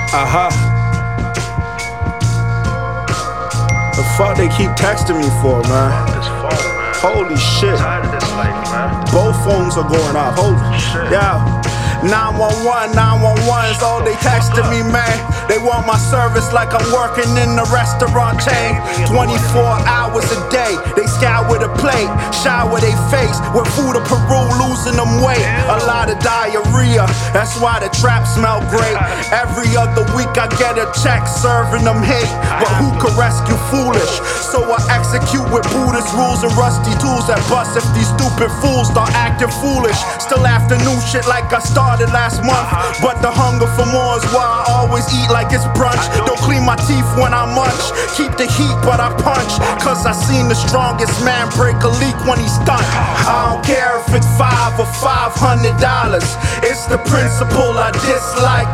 Uh-huh. The fuck they keep texting me for, man? This phone, man. Holy shit. Tired of this life, man. Both phones are going off. Holy Shit. Yeah. 911, 911's all they texting me, man. They want my service like I'm working in a restaurant chain. 24 hours a day, they scour the plate, shower they face with food of Peru, losing them weight. A lot of diarrhea, that's why the trap smell great. Every other week I get a check serving them hate. But who could rescue foolish? So I execute with Buddhist rules and rusty tools that bust if these stupid fools start acting foolish. Still after new shit like I started last month, but the hunger for more is why I always eat like it's brunch. Don't clean my teeth when I munch, keep the heat but I punch, cause I seen the strongest man break a leak when he stunned. I don't care if it's $5 or $500, it's the principle I dislike